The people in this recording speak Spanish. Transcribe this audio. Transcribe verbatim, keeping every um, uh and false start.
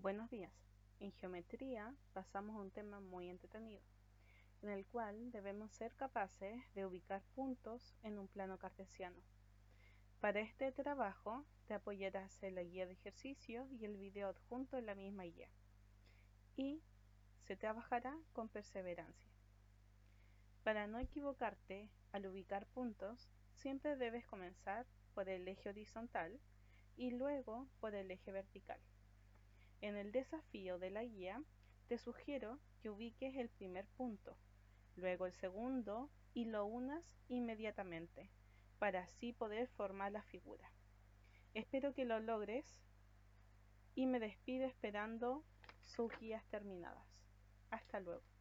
Buenos días. En geometría pasamos a un tema muy entretenido, en el cual debemos ser capaces de ubicar puntos en un plano cartesiano. Para este trabajo te apoyarás en la guía de ejercicios y el video adjunto en la misma guía, y se trabajará con perseverancia. Para no equivocarte al ubicar puntos, siempre debes comenzar por el eje horizontal y luego por el eje vertical. En el desafío de la guía, te sugiero que ubiques el primer punto, luego el segundo y lo unas inmediatamente, para así poder formar la figura. Espero que lo logres y me despido esperando sus guías terminadas. Hasta luego.